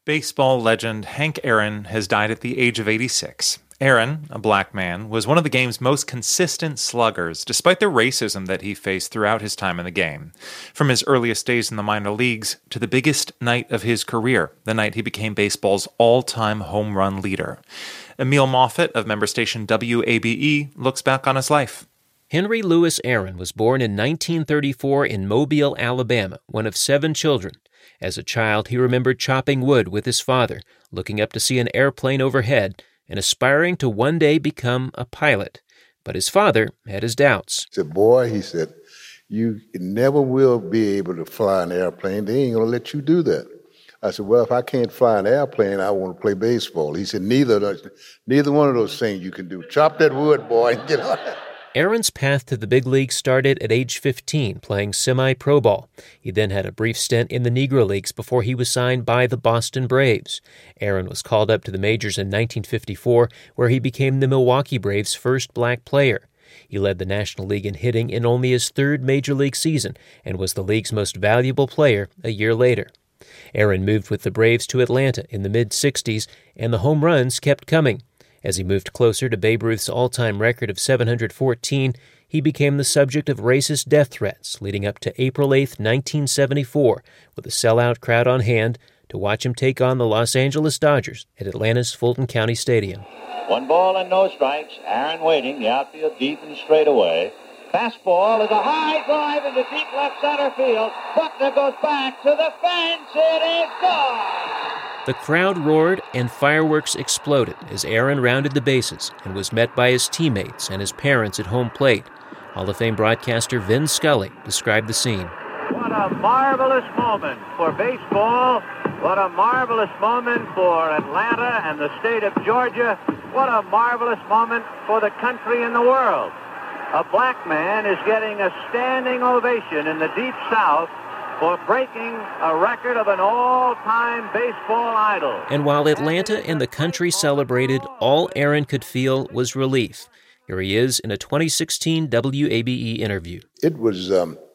Baseball legend Hank Aaron has died at the age of 86. Aaron, a black man, was one of the game's most consistent sluggers, despite the racism that he faced throughout his time in the game. From his earliest days in the minor leagues to the biggest night of his career, the night he became baseball's all-time home run leader. Emil Moffitt of member station WABE looks back on his life. Henry Louis Aaron was born in 1934 in Mobile, Alabama, one of 7 children. As a child, he remembered chopping wood with his father, looking up to see an airplane overhead, and aspiring to one day become a pilot. But his father had his doubts. He said, boy, he said, you never will be able to fly an airplane. They ain't going to let you do that. I said, well, if I can't fly an airplane, I want to play baseball. He said, neither one of those things you can do. Chop that wood, boy, and get on it. Aaron's path to the big leagues started at age 15, playing semi-pro ball. He then had a brief stint in the Negro Leagues before he was signed by the Boston Braves. Aaron was called up to the majors in 1954, where he became the Milwaukee Braves' first black player. He led the National League in hitting in only his 3rd major league season and was the league's most valuable player a year later. Aaron moved with the Braves to Atlanta in the mid-'60s, and the home runs kept coming. As he moved closer to Babe Ruth's all-time record of 714, he became the subject of racist death threats leading up to April 8, 1974, with a sellout crowd on hand to watch him take on the Los Angeles Dodgers at Atlanta's Fulton County Stadium. 1 ball and no strikes. Aaron waiting, the outfield deep and straight away. Fastball is a high drive into deep left center field. Buckner goes back to the fence. It is gone! The crowd roared and fireworks exploded as Aaron rounded the bases and was met by his teammates and his parents at home plate. Hall of Fame broadcaster Vin Scully described the scene. What a marvelous moment for baseball. What a marvelous moment for Atlanta and the state of Georgia. What a marvelous moment for the country and the world. A black man is getting a standing ovation in the Deep South for breaking a record of an all-time baseball idol. And while Atlanta and the country celebrated, all Aaron could feel was relief. Here he is in a 2016 WABE interview. It was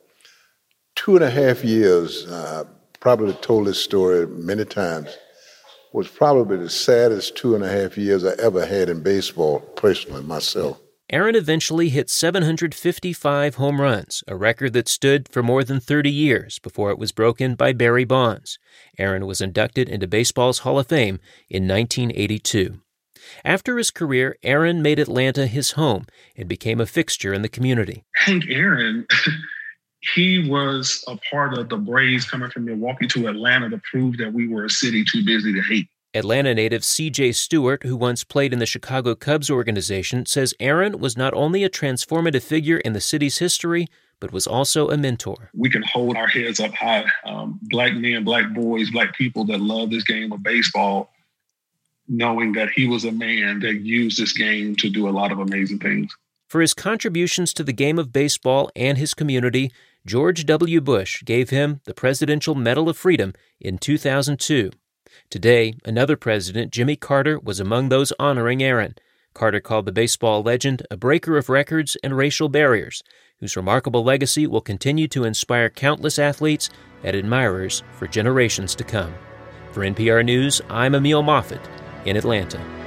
2.5 years, probably told this story many times, was probably the saddest 2.5 years I ever had in baseball, personally, myself. Aaron eventually hit 755 home runs, a record that stood for more than 30 years before it was broken by Barry Bonds. Aaron was inducted into baseball's Hall of Fame in 1982. After his career, Aaron made Atlanta his home and became a fixture in the community. Hank Aaron, he was a part of the Braves coming from Milwaukee to Atlanta to prove that we were a city too busy to hate. Atlanta native C.J. Stewart, who once played in the Chicago Cubs organization, says Aaron was not only a transformative figure in the city's history, but was also a mentor. We can hold our heads up high. Black men, black boys, black people that love this game of baseball, knowing that he was a man that used this game to do a lot of amazing things. For his contributions to the game of baseball and his community, George W. Bush gave him the Presidential Medal of Freedom in 2002. Today, another president, Jimmy Carter, was among those honoring Aaron. Carter called the baseball legend a breaker of records and racial barriers, whose remarkable legacy will continue to inspire countless athletes and admirers for generations to come. For NPR News, I'm Emil Moffitt in Atlanta.